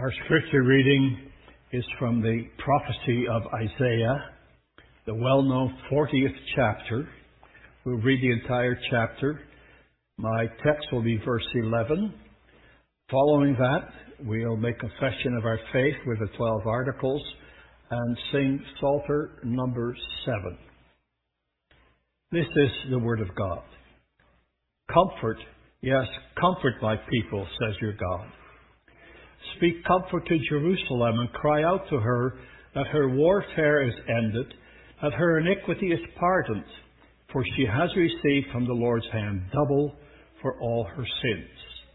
Our scripture reading is from the prophecy of Isaiah, the well-known 40th chapter. We'll read the entire chapter. My text will be verse 11. Following that, we'll make confession of our faith with the 12 articles and sing Psalter number 7. This is the word of God. Comfort, yes, comfort my people, says your God. Speak comfort to Jerusalem and cry out to her that her warfare is ended, that her iniquity is pardoned, for she has received from the Lord's hand double for all her sins.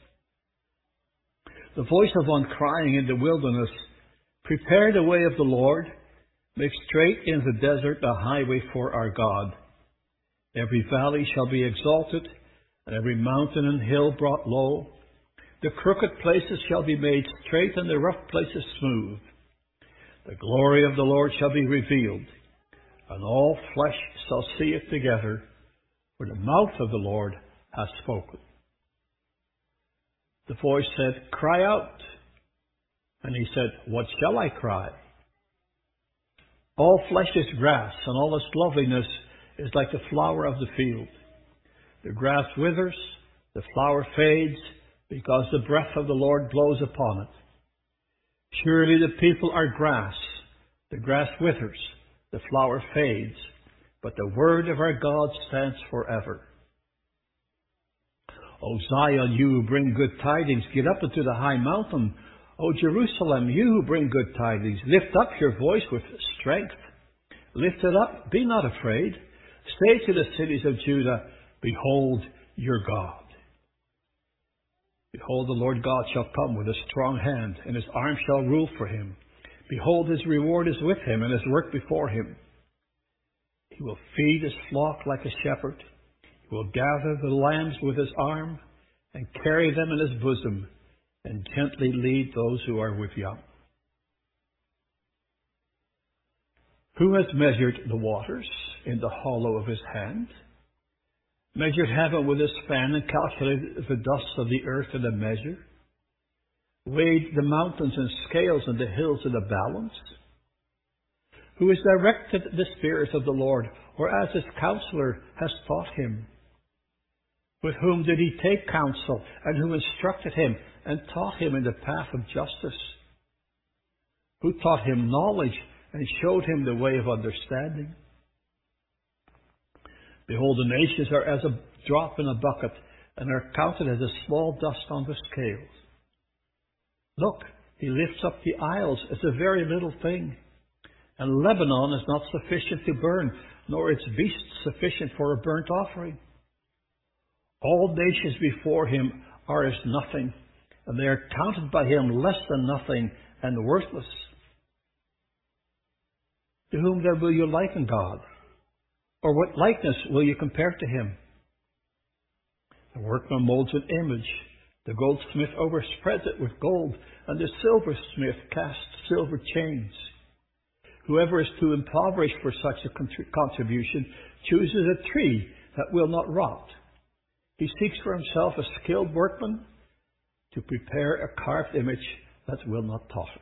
The voice of one crying in the wilderness, prepare the way of the Lord, make straight in the desert a highway for our God. Every valley shall be exalted, and every mountain and hill brought low. The crooked places shall be made straight, and the rough places smooth. The glory of the Lord shall be revealed, and all flesh shall see it together, for the mouth of the Lord has spoken. The voice said, cry out. And he said, what shall I cry? All flesh is grass, and all its loveliness is like the flower of the field. The grass withers, the flower fades, because the breath of the Lord blows upon it. Surely the people are grass. The grass withers, the flower fades, but the word of our God stands forever. O Zion, you who bring good tidings, get up into the high mountain. O Jerusalem, you who bring good tidings, lift up your voice with strength. Lift it up, be not afraid. Say to the cities of Judah, behold your God. Behold, the Lord God shall come with a strong hand, and his arm shall rule for him. Behold, his reward is with him, and his work before him. He will feed his flock like a shepherd. He will gather the lambs with his arm, and carry them in his bosom, and gently lead those who are with young. Who has measured the waters in the hollow of his hand? Measured heaven with his span and calculated the dust of the earth in a measure? Weighed the mountains in scales and the hills in a balance? Who has directed the Spirit of the Lord, or as his counselor has taught him? With whom did he take counsel, and who instructed him and taught him in the path of justice? Who taught him knowledge and showed him the way of understanding? Behold, the nations are as a drop in a bucket, and are counted as a small dust on the scales. Look, he lifts up the isles as a very little thing, and Lebanon is not sufficient to burn, nor its beasts sufficient for a burnt offering. All nations before him are as nothing, and they are counted by him less than nothing and worthless. To whom then will you liken God? Or what likeness will you compare to him? The workman molds an image. The goldsmith overspreads it with gold, and the silversmith casts silver chains. Whoever is too impoverished for such a contribution chooses a tree that will not rot. He seeks for himself a skilled workman to prepare a carved image that will not totter.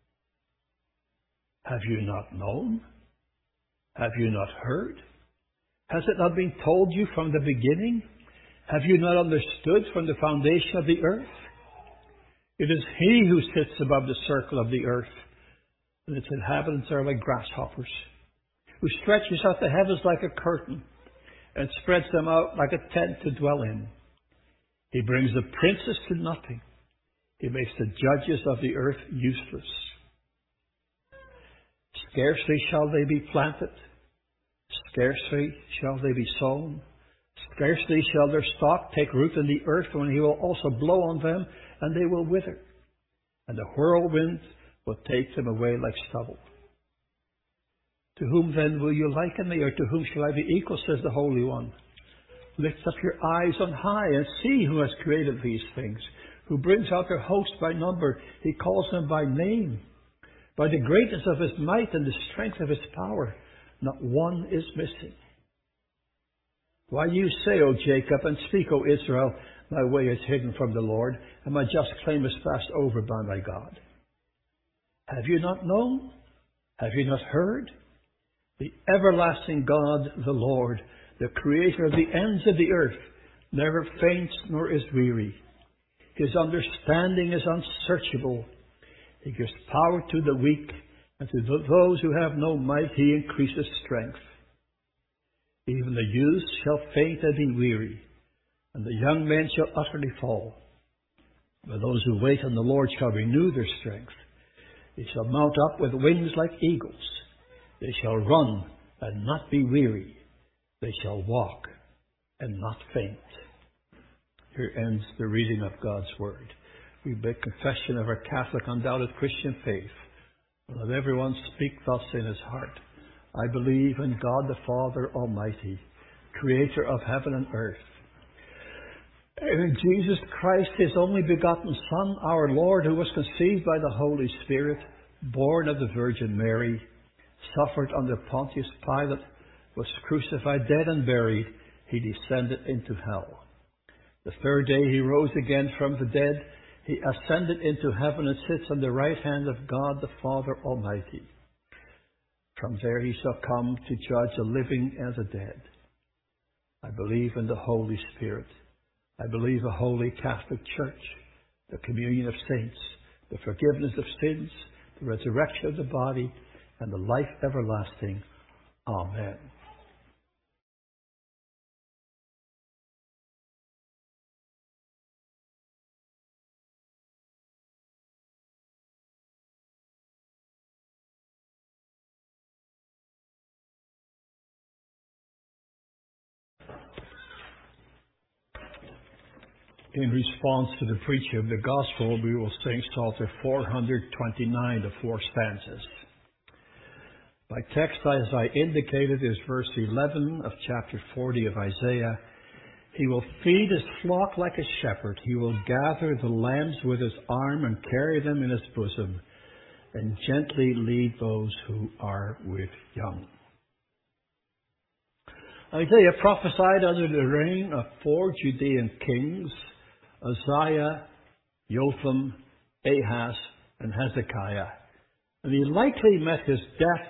Have you not known? Have you not heard? Has it not been told you from the beginning? Have you not understood from the foundation of the earth? It is he who sits above the circle of the earth, and its inhabitants are like grasshoppers, who stretches out the heavens like a curtain, and spreads them out like a tent to dwell in. He brings the princes to nothing. He makes the judges of the earth useless. Scarcely shall they be planted. Scarcely shall they be sown. Scarcely shall their stalk take root in the earth, when he will also blow on them, and they will wither. And the whirlwind will take them away like stubble. To whom then will you liken me, or to whom shall I be equal, says the Holy One? Lift up your eyes on high, and see who has created these things, who brings out their host by number. He calls them by name. By the greatness of his might and the strength of his power, not one is missing. Why you say, O Jacob, and speak, O Israel, my way is hidden from the Lord, and my just claim is passed over by my God. Have you not known? Have you not heard? The everlasting God, the Lord, the Creator of the ends of the earth, never faints nor is weary. His understanding is unsearchable. He gives power to the weak, and to those who have no might he increases strength. Even the youths shall faint and be weary, and the young men shall utterly fall. But those who wait on the Lord shall renew their strength. They shall mount up with wings like eagles. They shall run and not be weary. They shall walk and not faint. Here ends the reading of God's Word. We make confession of our Catholic, undoubted Christian faith. Let everyone speak thus in his heart. I believe in God the Father Almighty, Creator of heaven and earth, and in Jesus Christ, His only begotten Son, our Lord, who was conceived by the Holy Spirit, born of the Virgin Mary, suffered under Pontius Pilate, was crucified, dead and buried. He descended into hell. The third day He rose again from the dead. He ascended into heaven and sits on the right hand of God the Father Almighty. From there He shall come to judge the living and the dead. I believe in the Holy Spirit. I believe a holy Catholic Church, the communion of saints, the forgiveness of sins, the resurrection of the body, and the life everlasting. Amen. In response to the preaching of the Gospel, we will sing Psalter 429, the 4 stanzas. My text, as I indicated, is verse 11 of chapter 40 of Isaiah. He will feed his flock like a shepherd. He will gather the lambs with his arm and carry them in his bosom, and gently lead those who are with young. Isaiah prophesied under the reign of 4 Judean kings, Uzziah, Jotham, Ahaz, and Hezekiah. And he likely met his death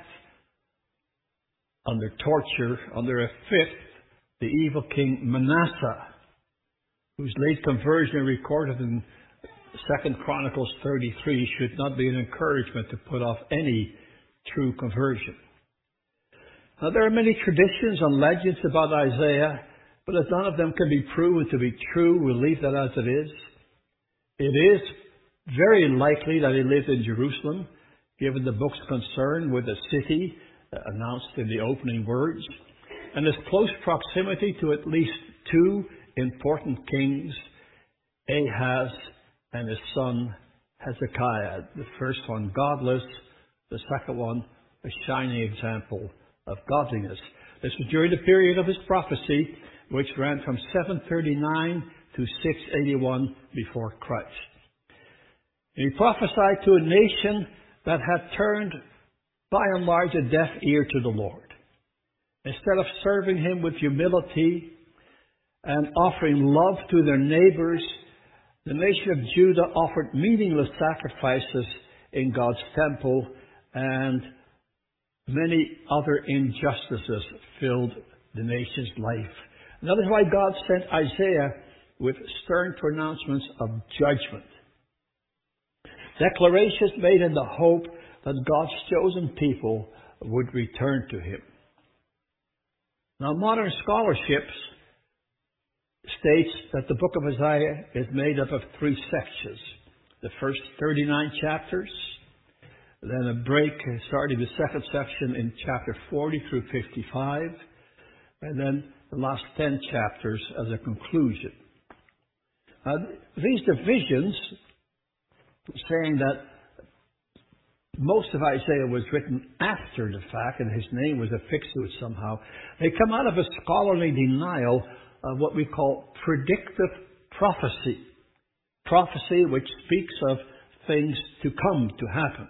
under torture under a fifth, the evil king Manasseh, whose late conversion recorded in 2 Chronicles 33 should not be an encouragement to put off any true conversion. Now, there are many traditions and legends about Isaiah, but as none of them can be proven to be true, we'll leave that as it is. It is very likely that he lived in Jerusalem, given the book's concern with the city announced in the opening words, and his close proximity to at least 2 important kings, Ahaz and his son Hezekiah. The first one godless, the second one a shining example of godliness. This was during the period of his prophecy, which ran from 739 to 681 before Christ. And he prophesied to a nation that had turned, by and large, a deaf ear to the Lord. Instead of serving Him with humility and offering love to their neighbors, the nation of Judah offered meaningless sacrifices in God's temple, and many other injustices filled the nation's life. And that is why God sent Isaiah with stern pronouncements of judgment. Declarations made in the hope that God's chosen people would return to Him. Now, modern scholarship states that the book of Isaiah is made up of 3 sections. The first 39 chapters, then a break starting the second section in chapter 40 through 55, and then the last 10 chapters as a conclusion. These divisions, saying that most of Isaiah was written after the fact and his name was affixed to it somehow, they come out of a scholarly denial of what we call predictive prophecy. Prophecy which speaks of things to come, to happen.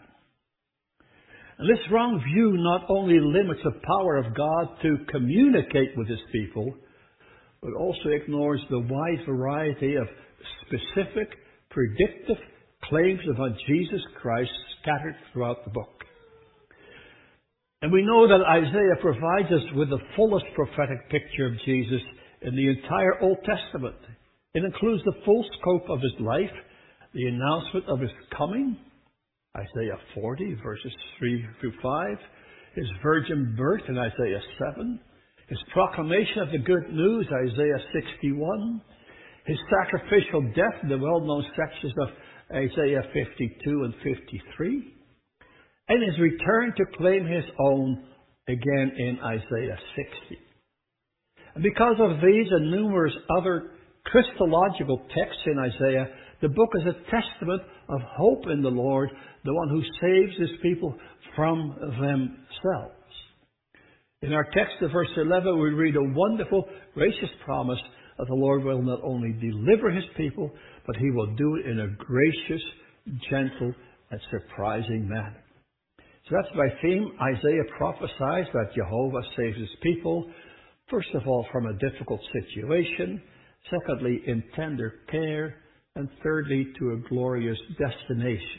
And this wrong view not only limits the power of God to communicate with His people, but also ignores the wide variety of specific, predictive claims about Jesus Christ scattered throughout the book. And we know that Isaiah provides us with the fullest prophetic picture of Jesus in the entire Old Testament. It includes the full scope of his life, the announcement of his coming, Isaiah 40, verses 3 through 5, his virgin birth in Isaiah 7, his proclamation of the good news, Isaiah 61, his sacrificial death in the well-known sections of Isaiah 52 and 53, and his return to claim his own again in Isaiah 60. And because of these and numerous other Christological texts in Isaiah, the book is a testament of hope in the Lord, the one who saves his people from themselves. In our text of verse 11, we read a wonderful, gracious promise that the Lord will not only deliver his people, but he will do it in a gracious, gentle, and surprising manner. So that's my theme. Isaiah prophesies that Jehovah saves his people, first of all, from a difficult situation, secondly, in tender care, and thirdly, to a glorious destination.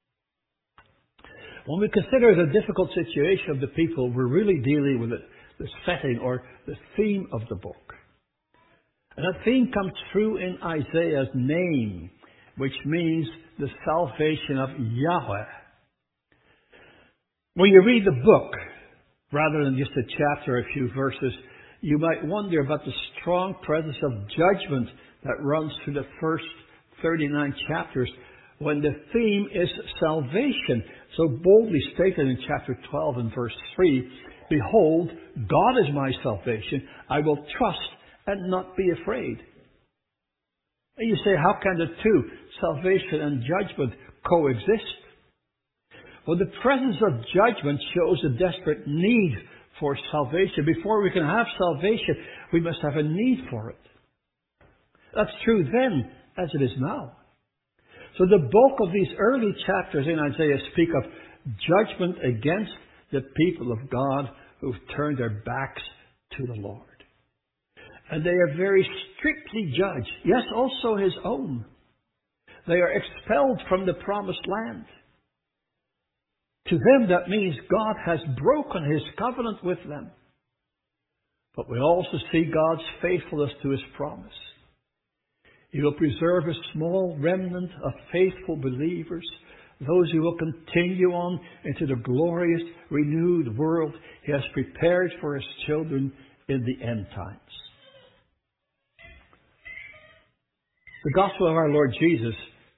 When we consider the difficult situation of the people, we're really dealing with the setting or the theme of the book. And that theme comes through in Isaiah's name, which means the salvation of Yahweh. When you read the book, rather than just a chapter or a few verses, you might wonder about the strong presence of judgment that runs through the first 39 chapters when the theme is salvation. So boldly stated in chapter 12 and verse 3, "Behold, God is my salvation. I will trust and not be afraid." And you say, how can the two, salvation and judgment, coexist? Well, the presence of judgment shows a desperate need for salvation. Before we can have salvation, we must have a need for it. That's true then as it is now. So the bulk of these early chapters in Isaiah speak of judgment against the people of God who've turned their backs to the Lord. And they are very strictly judged. Yes, also his own. They are expelled from the promised land. To them, that means God has broken his covenant with them. But we also see God's faithfulness to his promise. He will preserve a small remnant of faithful believers, those who will continue on into the glorious, renewed world he has prepared for his children in the end times. The gospel of our Lord Jesus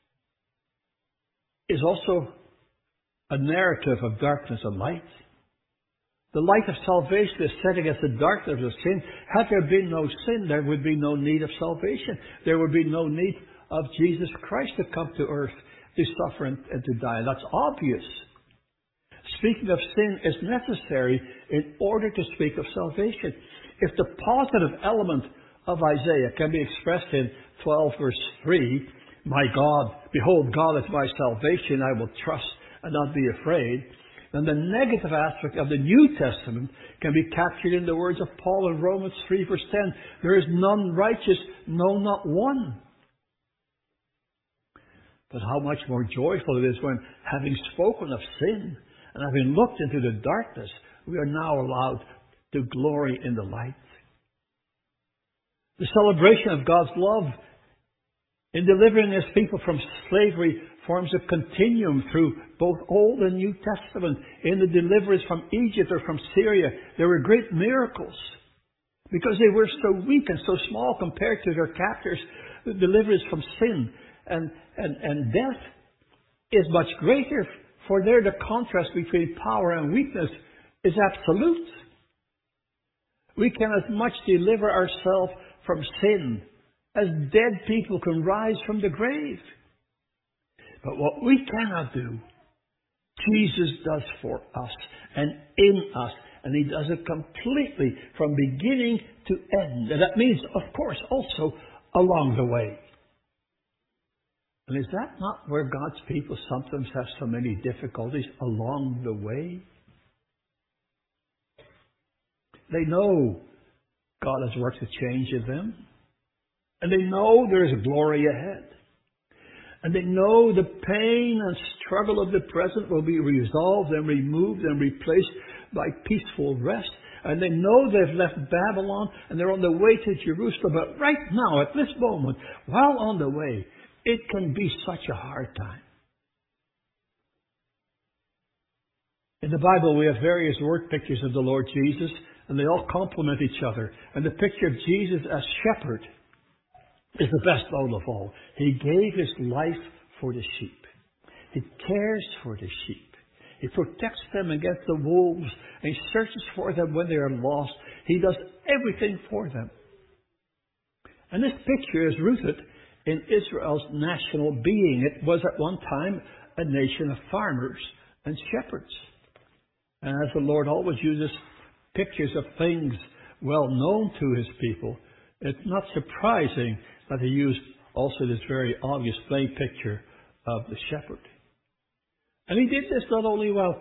is also a narrative of darkness and light. The light of salvation is set against the darkness of sin. Had there been no sin, there would be no need of salvation. There would be no need of Jesus Christ to come to earth to suffer and to die. That's obvious. Speaking of sin is necessary in order to speak of salvation. If the positive element of Isaiah can be expressed in 12 verse 3, "My God, behold, God is my salvation, I will trust and not be afraid," then the negative aspect of the New Testament can be captured in the words of Paul in Romans 3 verse 10, "There is none righteous, no, not one." But how much more joyful it is when, having spoken of sin and having looked into the darkness, we are now allowed to glory in the light. The celebration of God's love in delivering his people from slavery forms a continuum through both Old and New Testament. In the deliverance from Egypt or from Syria, there were great miracles. Because they were so weak and so small compared to their captors, the deliverance from sin and death is much greater. For there the contrast between power and weakness is absolute. We can as much deliver ourselves from sin as dead people can rise from the grave. But what we cannot do, Jesus does for us and in us. And he does it completely from beginning to end. And that means, of course, also along the way. And is that not where God's people sometimes have so many difficulties? Along the way? They know God has worked a change in them. And they know there is glory ahead. And they know the pain and struggle of the present will be resolved and removed and replaced by peaceful rest. And they know they've left Babylon and they're on the way to Jerusalem. But right now, at this moment, while on the way, it can be such a hard time. In the Bible, we have various word pictures of the Lord Jesus, and they all complement each other. And the picture of Jesus as shepherd is the best known of all. He gave His life for the sheep. He cares for the sheep. He protects them against the wolves, and He searches for them when they are lost. He does everything for them. And this picture is rooted in Israel's national being. It was at one time a nation of farmers and shepherds. And as the Lord always uses pictures of things well known to His people, it's not surprising that He used also this very obvious plain picture of the shepherd. And He did this not only when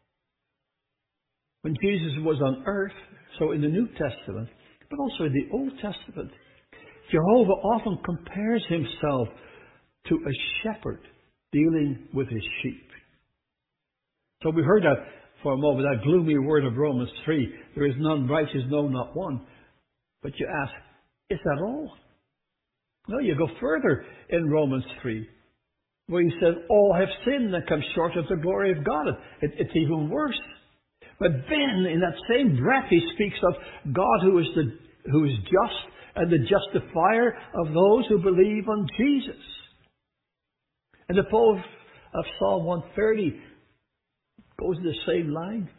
Jesus was on earth, so in the New Testament, but also in the Old Testament. Jehovah often compares Himself to a shepherd dealing with His sheep. So we heard that for a moment, that gloomy word of Romans 3, there is none righteous, no, not one. But you ask, is that all? No, you go further in Romans 3, where He says, all have sinned and come short of the glory of God. It's even worse. But then, in that same breath, He speaks of God who is just and the justifier of those who believe on Jesus. And the poem of Psalm 130 goes to the same line.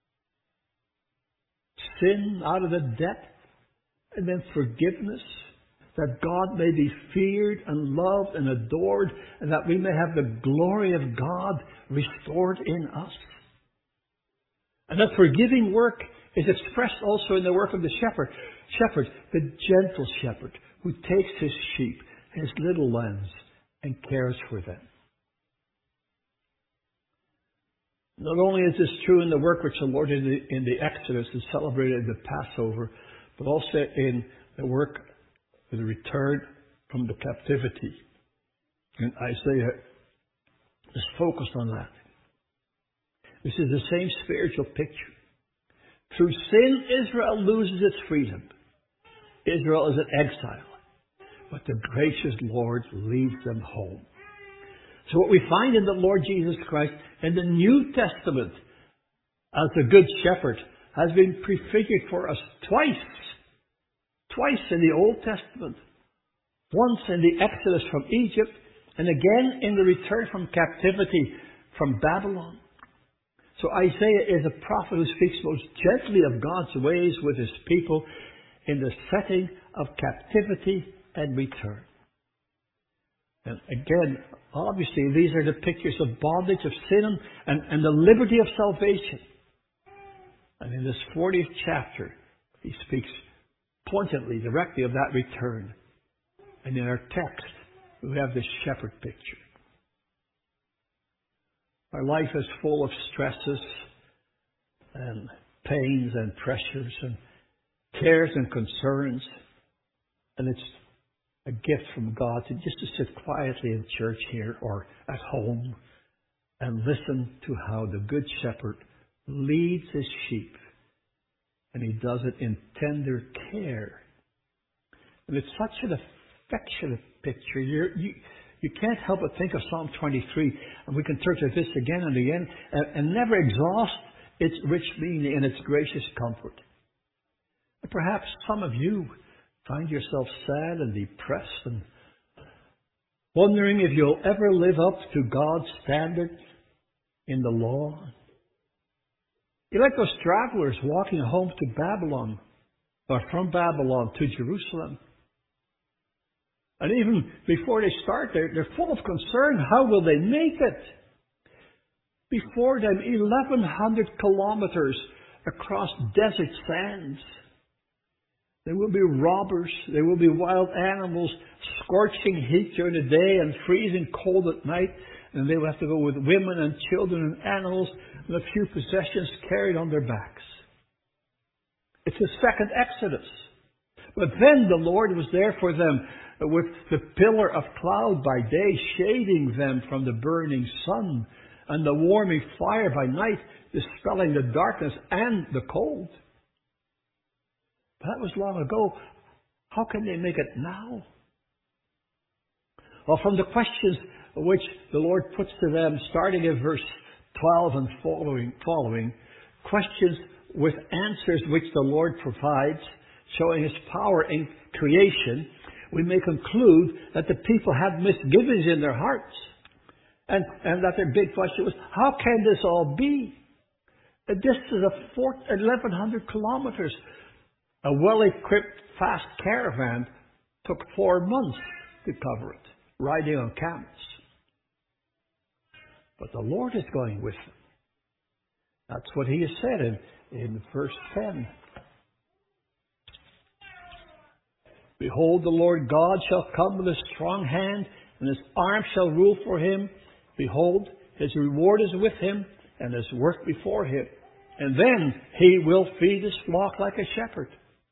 Sin out of the depth, and then forgiveness, that God may be feared and loved and adored, and that we may have the glory of God restored in us. And that forgiving work is expressed also in the work of the shepherd. Shepherd, the gentle shepherd, who takes his sheep, his little lambs, and cares for them. Not only is this true in the work which the Lord did in the Exodus and celebrated the Passover, but also in the work of the return from the captivity. And Isaiah is focused on that. This is the same spiritual picture. Through sin, Israel loses its freedom. Israel is in exile. But the gracious Lord leads them home. So what we find in the Lord Jesus Christ in the New Testament as the Good Shepherd has been prefigured for us twice. Twice in the Old Testament. Once in the Exodus from Egypt, and again in the return from captivity from Babylon. So Isaiah is a prophet who speaks most gently of God's ways with His people in the setting of captivity and return. And again, obviously, these are the pictures of bondage, of sin, and the liberty of salvation. And in this 40th chapter, he speaks pointedly, directly of that return. And in our text, we have this shepherd picture. Our life is full of stresses and pains and pressures and cares and concerns. And it's a gift from God to sit quietly in church here or at home and listen to how the Good Shepherd leads His sheep. And He does it in tender care. And it's such an affectionate picture. You can't help but think of Psalm 23, and we can turn to this again and again, and never exhaust its rich meaning and its gracious comfort. And perhaps some of you find yourself sad and depressed and wondering if you'll ever live up to God's standard in the law. You're like those travelers walking home to Babylon, or from Babylon to Jerusalem. And even before they start, they're full of concern. How will they make it? Before them, 1,100 kilometers across desert sands. There will be robbers. There will be wild animals, scorching heat during the day and freezing cold at night. And they will have to go with women and children and animals and a few possessions carried on their backs. It's the second Exodus. But then the Lord was there for them with the pillar of cloud by day shading them from the burning sun, and the warming fire by night dispelling the darkness and the cold. That was long ago. How can they make it now? Well, from the questions which the Lord puts to them, starting in verse 12 and following, questions with answers which the Lord provides, showing His power in creation, we may conclude that the people had misgivings in their hearts. And that their big question was, how can this all be? A distance of 1,100 kilometers. A well-equipped, fast caravan took 4 months to cover it, riding on camels. But the Lord is going with them. That's what He has said in verse 10. Behold, the Lord God shall come with a strong hand, and His arm shall rule for Him. Behold, His reward is with Him, and His work before Him. And then He will feed His flock like a shepherd.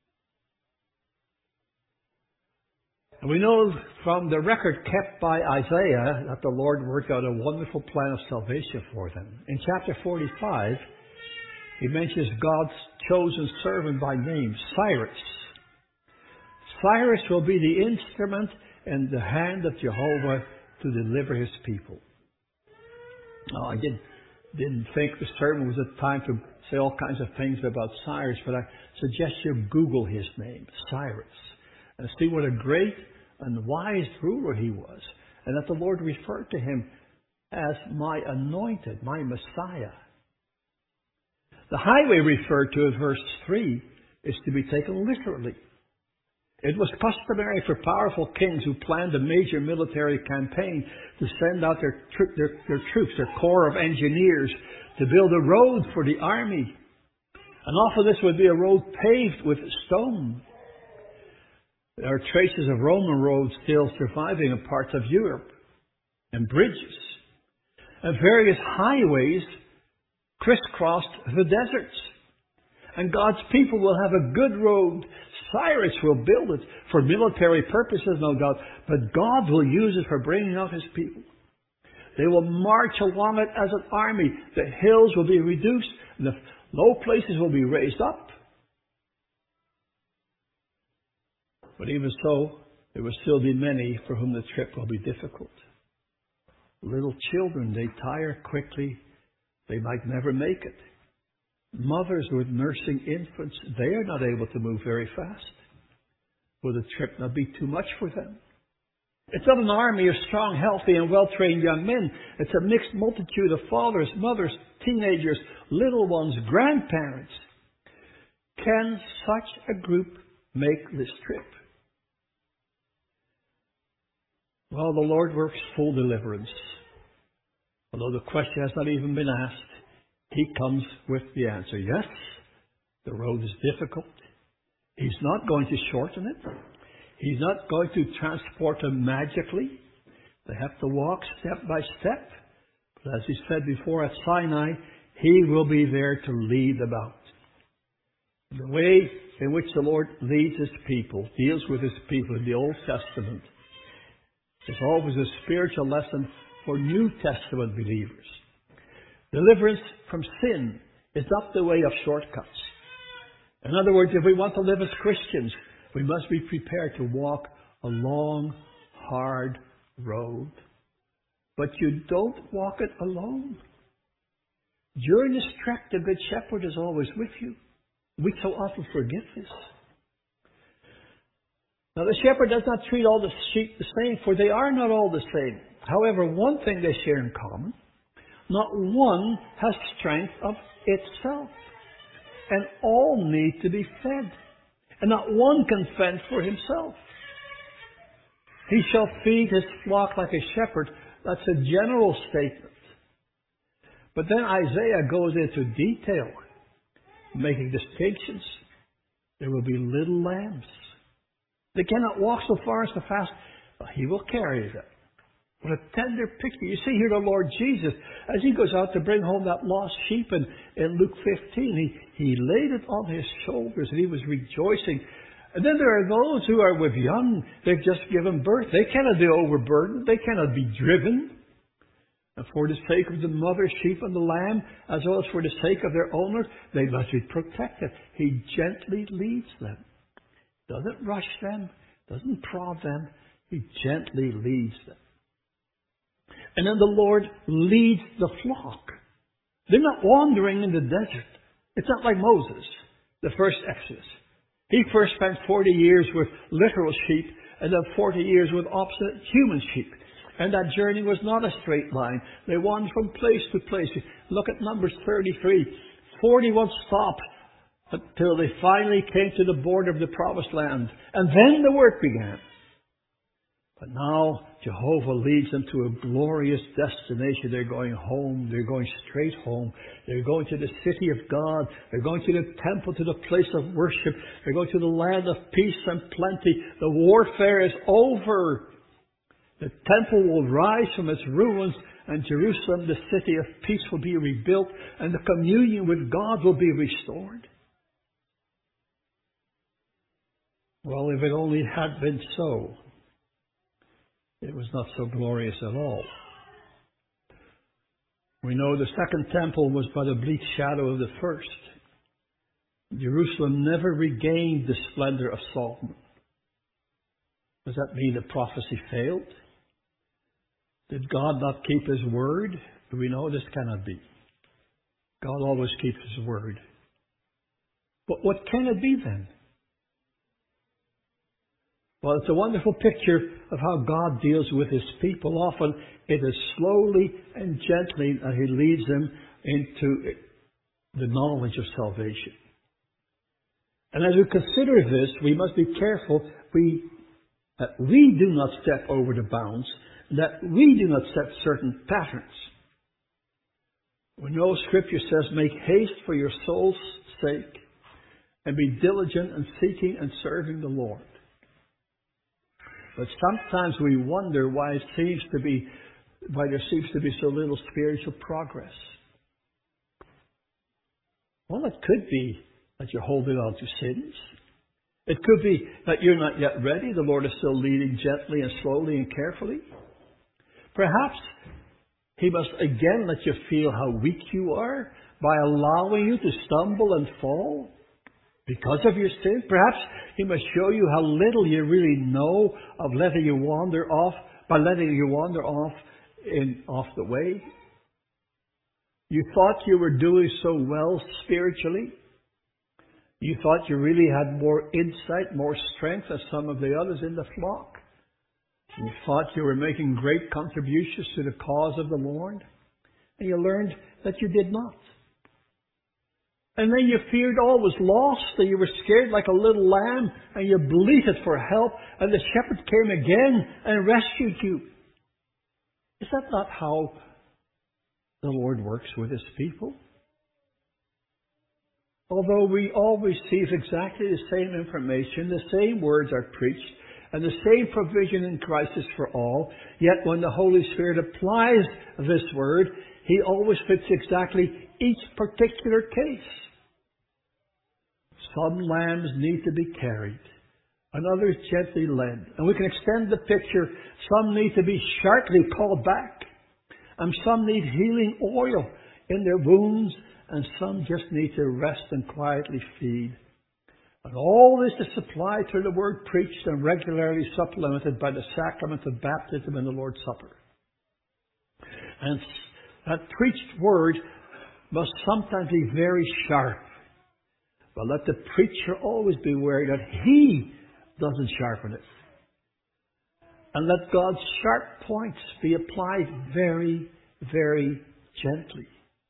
And we know from the record kept by Isaiah that the Lord worked out a wonderful plan of salvation for them. In chapter 45, he mentions God's chosen servant by name, Cyrus. Cyrus will be the instrument in the hand of Jehovah to deliver His people. Now, I didn't think the sermon was a time to say all kinds of things about Cyrus, but I suggest you Google his name, Cyrus, and see what a great and wise ruler he was, and that the Lord referred to him as my anointed, my Messiah. The highway referred to in verse 3 is to be taken literally. It was customary for powerful kings who planned a major military campaign to send out their troops, their corps of engineers, to build a road for the army. And often this would be a road paved with stone. There are traces of Roman roads still surviving in parts of Europe, and bridges. And various highways crisscrossed the deserts. And God's people will have a good road. Cyrus will build it for military purposes, no doubt, but God will use it for bringing out His people. They will march along it as an army. The hills will be reduced, and the low places will be raised up. But even so, there will still be many for whom the trip will be difficult. Little children, they tire quickly. They might never make it. Mothers with nursing infants, they are not able to move very fast. Will the trip not be too much for them? It's not an army of strong, healthy, and well-trained young men. It's a mixed multitude of fathers, mothers, teenagers, little ones, grandparents. Can such a group make this trip? Well, the Lord works full deliverance. Although the question has not even been asked, He comes with the answer. Yes, the road is difficult. He's not going to shorten it. He's not going to transport them magically. They have to walk step by step. But as He said before at Sinai, He will be there to lead them out. The way in which the Lord leads His people, deals with His people in the Old Testament, is always a spiritual lesson for New Testament believers. Deliverance from sin is not the way of shortcuts. In other words, if we want to live as Christians, we must be prepared to walk a long, hard road. But you don't walk it alone. During this trek, the Good Shepherd is always with you. We so often forget this. Now, the shepherd does not treat all the sheep the same, for they are not all the same. However, one thing they share in common: not one has strength of itself, and all need to be fed, and not one can fend for himself. He shall feed His flock like a shepherd. That's a general statement. But then Isaiah goes into detail, making distinctions. There will be little lambs. They cannot walk so far and so fast. Well, He will carry them. What a tender picture. You see here the Lord Jesus, as He goes out to bring home that lost sheep in Luke 15, he laid it on His shoulders and He was rejoicing And then there are those who are with young. They've just given birth. They cannot be overburdened. They cannot be driven. And for the sake of the mother sheep and the lamb, as well as for the sake of their owner, they must be protected. He gently leads them. Doesn't rush them. Doesn't prod them. He gently leads them. And then the Lord leads the flock. They're not wandering in the desert. It's not like Moses, the first Exodus. He first spent 40 years with literal sheep and then 40 years with obstinate human sheep. And that journey was not a straight line. They wandered from place to place. Look at Numbers 33. 41 stopped until they finally came to the border of the promised land. And then the work began. But now Jehovah leads them to a glorious destination. They're going home. They're going straight home. They're going to the city of God. They're going to the temple, to the place of worship. They're going to the land of peace and plenty. The warfare is over. The temple will rise from its ruins, and Jerusalem, the city of peace, will be rebuilt, and the communion with God will be restored. Well, if it only had been so, it was not so glorious at all. We know the second temple was but a bleak shadow of the first. Jerusalem never regained the splendor of Solomon. Does that mean the prophecy failed? Did God not keep His word? We know this cannot be. God always keeps His word. But what can it be then? Well, it's a wonderful picture of how God deals with His people. Often it is slowly and gently that He leads them into the knowledge of salvation. And as we consider this, we must be careful that we do not step over the bounds, that we do not set certain patterns. We know Scripture says, make haste for your soul's sake and be diligent in seeking and serving the Lord. But sometimes we wonder why there seems to be so little spiritual progress. Well, it could be that you're holding on to sins. It could be that you're not yet ready. The Lord is still leading gently and slowly and carefully. Perhaps He must again let you feel how weak you are by allowing you to stumble and fall because of your sin. Perhaps He must show you how little you really know of letting you wander off, by letting you wander off the way. You thought you were doing so well spiritually. You thought you really had more insight, more strength than some of the others in the flock. You thought you were making great contributions to the cause of the Lord. And you learned that you did not. And then you feared all was lost, and you were scared like a little lamb, and you bleated for help, and the shepherd came again and rescued you. Is that not how the Lord works with His people? Although we all receive exactly the same information, the same words are preached, and the same provision in Christ is for all, yet when the Holy Spirit applies this word, He always fits exactly each particular case. Some lambs need to be carried, and others gently led. And we can extend the picture. Some need to be sharply called back, and some need healing oil in their wounds, and some just need to rest and quietly feed. And all this is supplied through the word preached and regularly supplemented by the sacrament of baptism and the Lord's Supper. And that preached word must sometimes be very sharp. But let the preacher always be aware that he doesn't sharpen it. And let God's sharp points be applied very, very gently.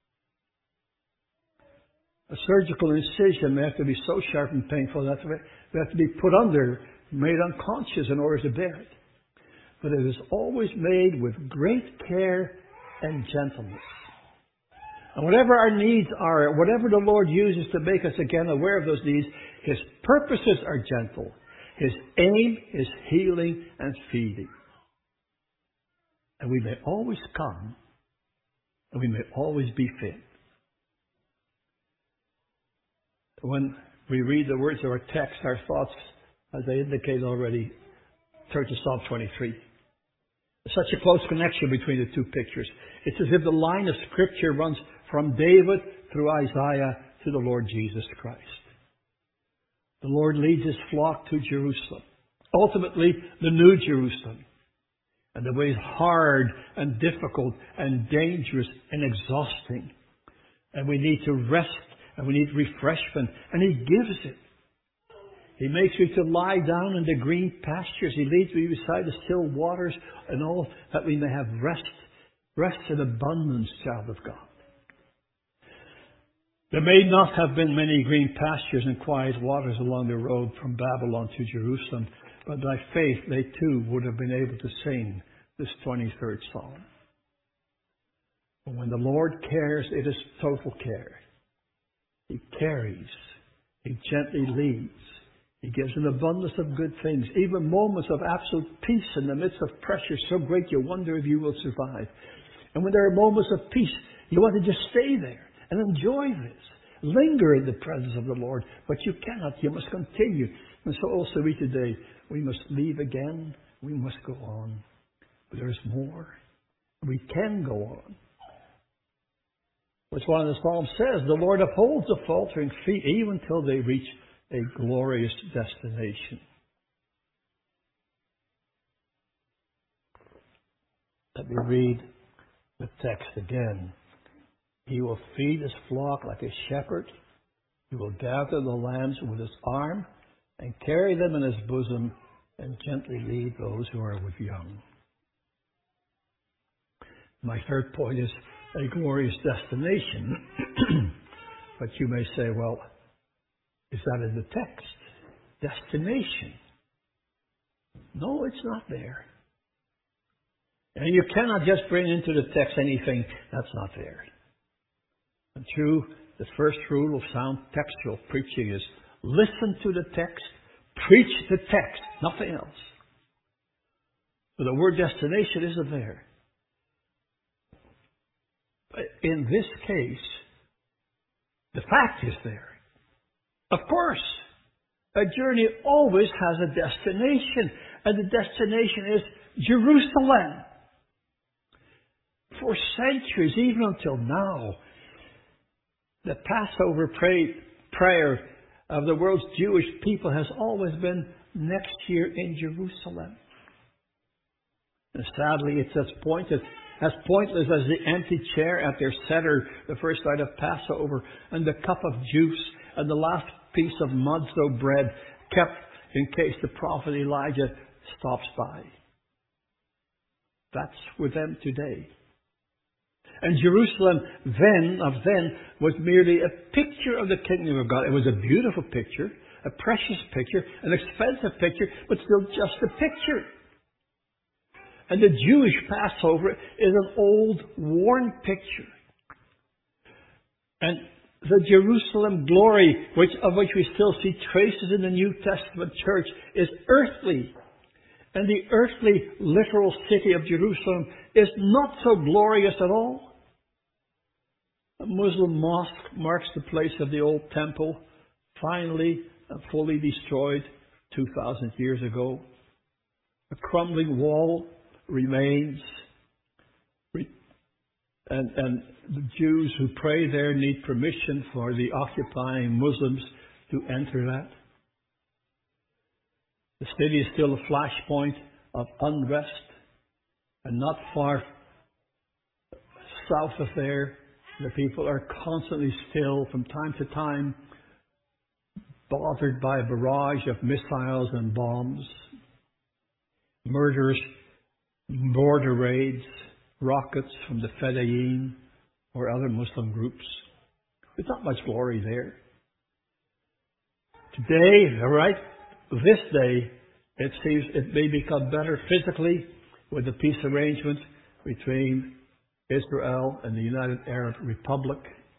A surgical incision may have to be so sharp and painful that we have to be put under, made unconscious in order to bear it. But it is always made with great care and gentleness. And whatever our needs are, whatever the Lord uses to make us again aware of those needs, His purposes are gentle. His aim is healing and feeding. And we may always come, and we may always be fit. When we read the words of our text, our thoughts as I indicated already, turn to Psalm 23. There's such a close connection between the two pictures. It's as if the line of Scripture runs from David through Isaiah to the Lord Jesus Christ. The Lord leads His flock to Jerusalem, ultimately the New Jerusalem. And the way is hard and difficult and dangerous and exhausting. And we need to rest and we need refreshment. And He gives it. He makes me to lie down in the green pastures. He leads me beside the still waters, and all that we may have rest. Rest in abundance, child of God. There may not have been many green pastures and quiet waters along the road from Babylon to Jerusalem, but by faith they too would have been able to sing this 23rd Psalm. But when the Lord cares, it is total care. He carries. He gently leads. He gives an abundance of good things, even moments of absolute peace in the midst of pressure so great you wonder if you will survive. And when there are moments of peace, you want to just stay there and enjoy this. Linger in the presence of the Lord, but you cannot. You must continue. And so also we today, we must leave again. We must go on. But there's more. We can go on. Which one of the Psalms says, the Lord upholds the faltering feet even till they reach a glorious destination. Let me read the text again. He will feed His flock like a shepherd. He will gather the lambs with His arm and carry them in His bosom and gently lead those who are with young. My third point is a glorious destination. But you may say, well, is that in the text? Destination. No, it's not there. And you cannot just bring into the text anything that's not there. And true, the first rule of sound textual preaching is listen to the text, preach the text, nothing else. But the word destination isn't there. But in this case, the fact is there. Of course, a journey always has a destination, and the destination is Jerusalem. For centuries, even until now, the Passover prayer of the world's Jewish people has always been next year in Jerusalem. And sadly, it's as pointless as the empty chair at their center the first night of Passover, and the cup of juice, and the last piece of mudso bread kept in case the prophet Elijah stops by. That's with them today. And Jerusalem then was merely a picture of the kingdom of God. It was a beautiful picture, a precious picture, an expensive picture, but still just a picture. And the Jewish Passover is an old, worn picture. And the Jerusalem glory, of which we still see traces in the New Testament church, is earthly. And the earthly, literal city of Jerusalem is not so glorious at all. A Muslim mosque marks the place of the old temple, finally and fully destroyed 2,000 years ago. A crumbling wall remains. And the Jews who pray there need permission for the occupying Muslims to enter that. The city is still a flashpoint of unrest, and not far south of there, the people are constantly still, from time to time, bothered by a barrage of missiles and bombs, murders, border raids, rockets from the Fedayeen or other Muslim groups. There's not much glory there. Today, this day, it seems it may become better physically with the peace arrangement between Israel and the United Arab Republic.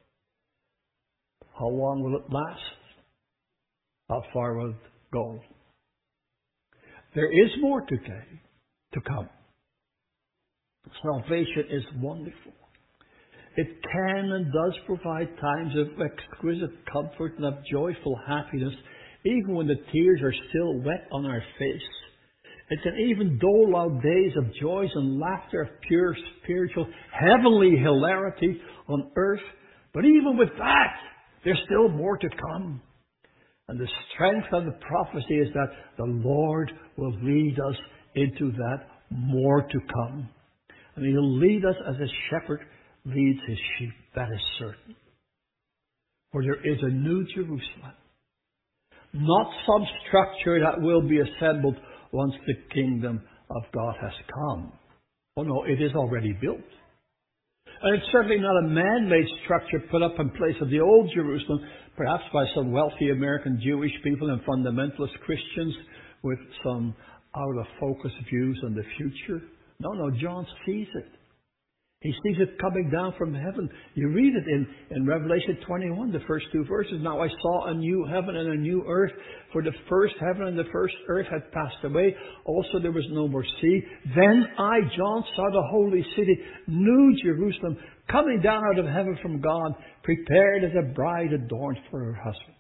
How long will it last? How far will it go? There is more to come. Salvation is wonderful. It can and does provide times of exquisite comfort and of joyful happiness even when the tears are still wet on our face. It can even dole out days of joys and laughter, of pure spiritual, heavenly hilarity on earth. But even with that, there's still more to come. And the strength of the prophecy is that the Lord will lead us into that more to come. And He'll lead us as a shepherd leads his sheep. That is certain. For there is a new Jerusalem. Not some structure that will be assembled once the kingdom of God has come. Oh no, it is already built. And it's certainly not a man-made structure put up in place of the old Jerusalem, perhaps by some wealthy American Jewish people and fundamentalist Christians with some out-of-focus views on the future. No, John sees it. He sees it coming down from heaven. You read it in Revelation 21, the first two verses. Now I saw a new heaven and a new earth, for the first heaven and the first earth had passed away. Also there was no more sea. Then I, John, saw the holy city, New Jerusalem, coming down out of heaven from God, prepared as a bride adorned for her husband.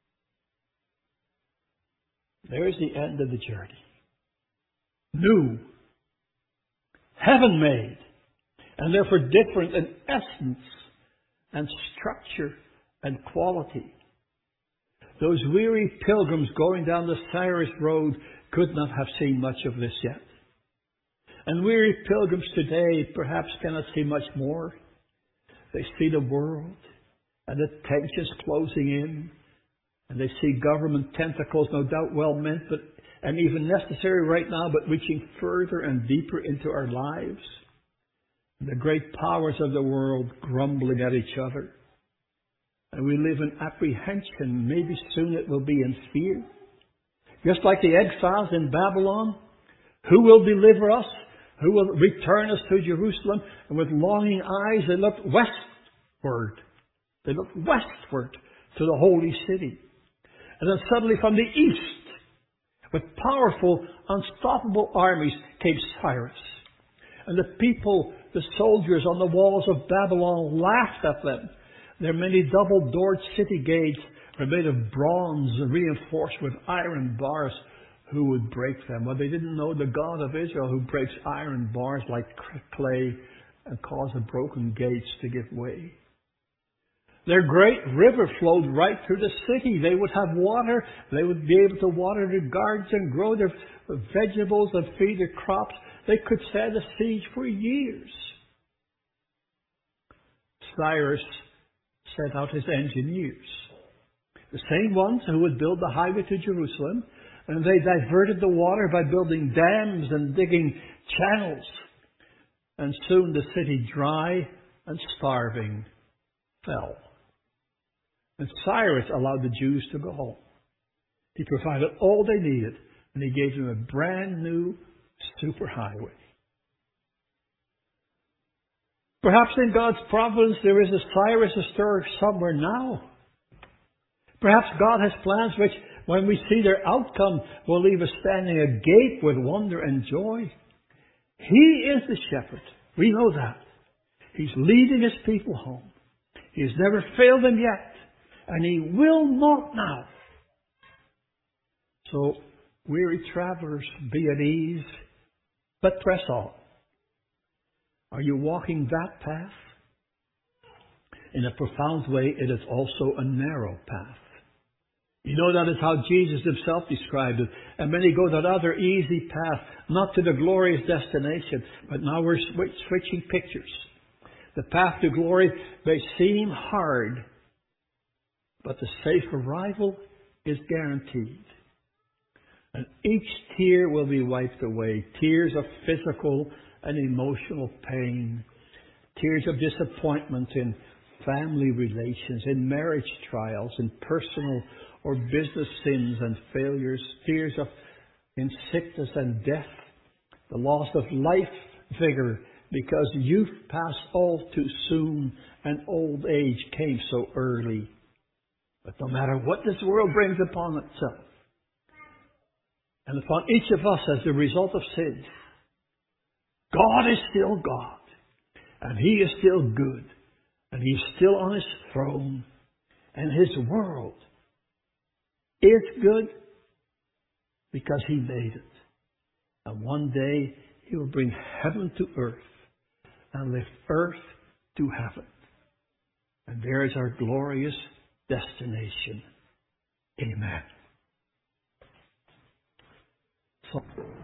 There's the end of the journey. New. Heaven made. And therefore different in essence and structure and quality. Those weary pilgrims going down the Cyrus Road could not have seen much of this yet. And weary pilgrims today perhaps cannot see much more. They see the world and the tensions closing in. And they see government tentacles, no doubt well meant, and even necessary right now, but reaching further and deeper into our lives. The great powers of the world grumbling at each other. And we live in apprehension. Maybe soon it will be in fear. Just like the exiles in Babylon. Who will deliver us? Who will return us to Jerusalem? And with longing eyes they looked westward. They looked westward to the holy city. And then suddenly from the east, with powerful, unstoppable armies, came Cyrus. And the people, the soldiers on the walls of Babylon laughed at them. Their many double-doored city gates were made of bronze and reinforced with iron bars. Who would break them? Well, they didn't know the God of Israel who breaks iron bars like clay and causes the broken gates to give way. Their great river flowed right through the city. They would have water. They would be able to water their gardens and grow their vegetables and feed their crops. They could stand a siege for years. Cyrus sent out his engineers, the same ones who would build the highway to Jerusalem, and they diverted the water by building dams and digging channels. And soon the city, dry and starving, fell. And Cyrus allowed the Jews to go home. He provided all they needed, and he gave them a brand new superhighway. Perhaps in God's providence there is a Cyrus astir somewhere now. Perhaps God has plans which, when we see their outcome, will leave us standing agape with wonder and joy. He is the shepherd. We know that. He's leading his people home. He has never failed them yet, and he will not now. So, weary travelers, be at ease, but press on. Are you walking that path? In a profound way, it is also a narrow path. You know, that is how Jesus himself described it. And many go that other easy path, not to the glorious destination, but now we're switching pictures. The path to glory may seem hard, but the safe arrival is guaranteed. And each tear will be wiped away. Tears of physical and emotional pain. Tears of disappointment in family relations, in marriage trials, in personal or business sins and failures. Tears in sickness and death. The loss of life vigor because youth passed all too soon and old age came so early. But no matter what this world brings upon itself, and upon each of us as the result of sin, God is still God. And He is still good. And He's still on His throne. And His world It's good because He made it. And one day He will bring heaven to earth and lift earth to heaven. And there is our glorious destination. Amen. So